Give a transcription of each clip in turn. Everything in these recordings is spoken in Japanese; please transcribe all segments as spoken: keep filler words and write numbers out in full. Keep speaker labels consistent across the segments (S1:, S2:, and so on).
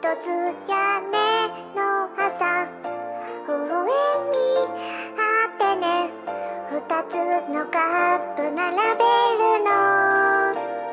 S1: つ屋根の朝微笑みあってね二つのカップ並べるの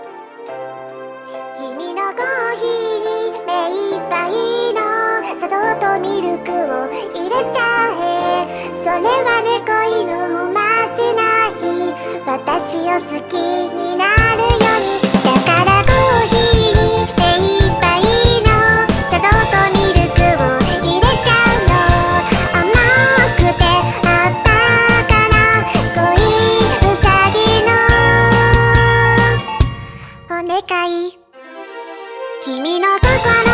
S1: 君のコーヒーに目いっぱいの砂糖とミルクを入れちゃえそれはね恋のおまじない私を好きになるようにだからコーヒーに目いっぱいの砂糖とミルクを入れちゃうの甘くてあったかな恋うさぎのお願い君の心